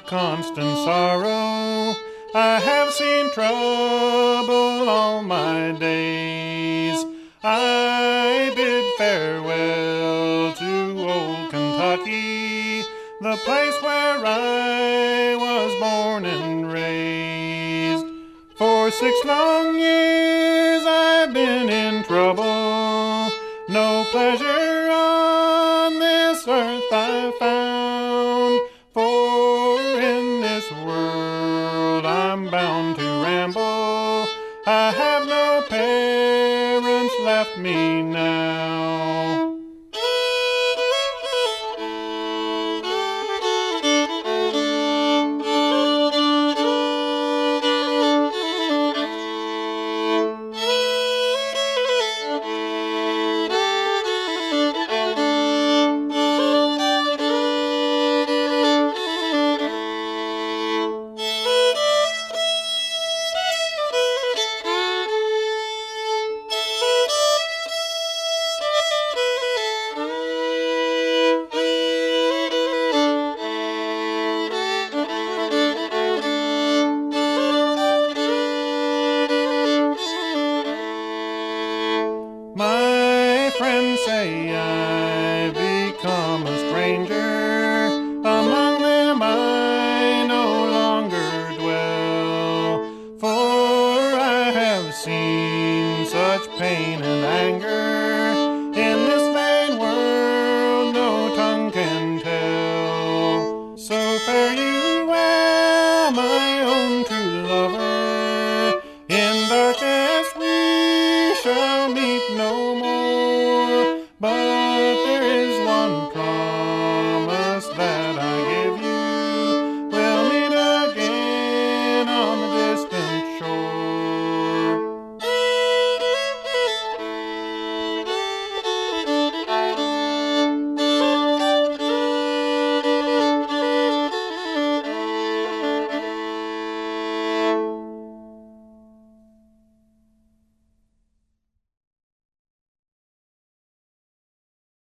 of constant sorrow. I have seen trouble all my days. I bid farewell to old Kentucky, the place where I was born and raised. For 6 long years I've been in trouble. No pleasure on this earth I found, for in this world I'm bound to ramble. I have no parents left me now. My friends say I've become a stranger.